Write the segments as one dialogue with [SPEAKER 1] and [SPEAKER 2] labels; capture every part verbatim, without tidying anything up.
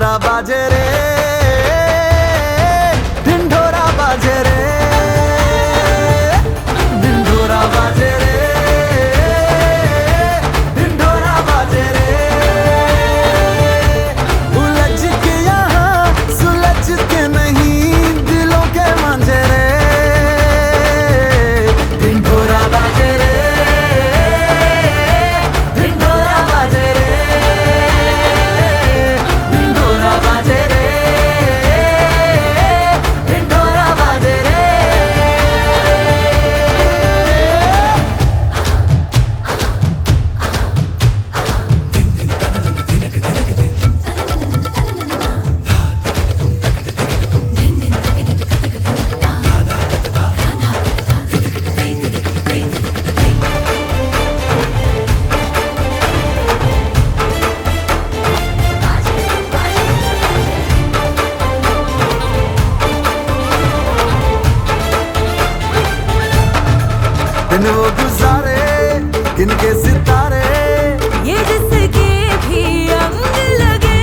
[SPEAKER 1] ढिंढोरा बाजे रे, ढिंढोरा बाजे रे, ढिंढोरा बाजे रे, ढिंढोरा बाजे रे। उलझ के यहाँ सुलझ के नहीं दिलों के मांझे रे, ढिंढोरा बाजे रे, ढिंढोरा बाजे रे, ढिंढोरा बाजे रे, ढिंढोरा बाजे रे। दिन वो गुजारे गिनके सितारे,
[SPEAKER 2] ये जिसके भी अंग लगे,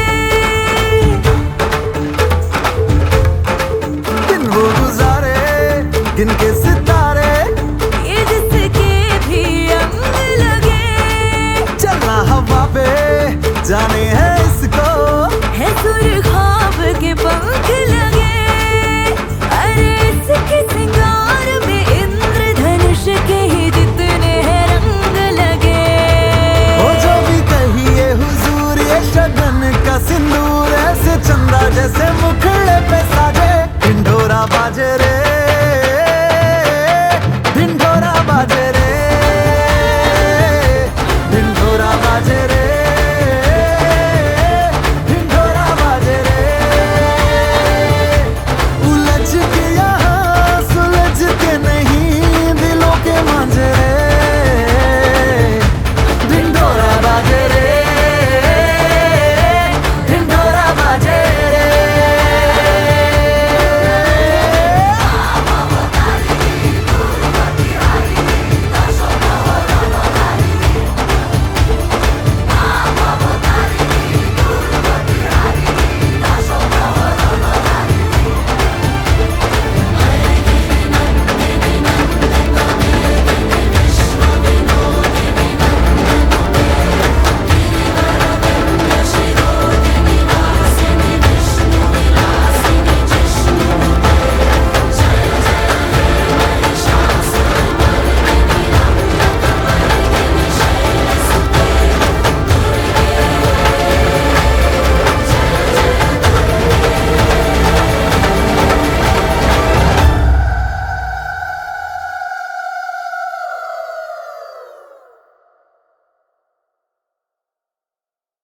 [SPEAKER 1] दिन वो गुजारे गिनके सितारे,
[SPEAKER 2] ये जिसके भी अंग लगे।
[SPEAKER 1] चलना हवा पे जाने है इसको,
[SPEAKER 2] है सुर ख्वाब के पंख लगे। अरे इसके सिंगार में इंद्रधनुष के ही जितने हैं रंग लगे।
[SPEAKER 1] वो जो भी कहिए हुजूर ये शगन का सिंदूर, ऐसे चंदा जैसे मुखड़े पे साजे, ढिंढोरा बाजे रे,